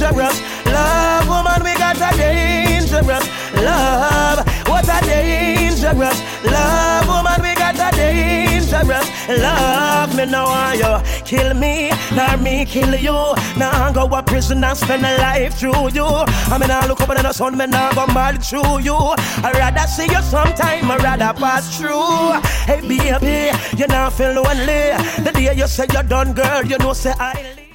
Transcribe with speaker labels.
Speaker 1: dangerous. Love, woman, we got a dangerous love. What a dangerous love, woman, we got a dangerous love. Me now want you kill me, nor me kill you. Now go to prison and spend a life through you. I mean, I look up in the sun, me now go mad through you. I rather see you sometime, I rather pass through. Hey baby, you now feel lonely. The day you say you're done, girl, you know say I leave.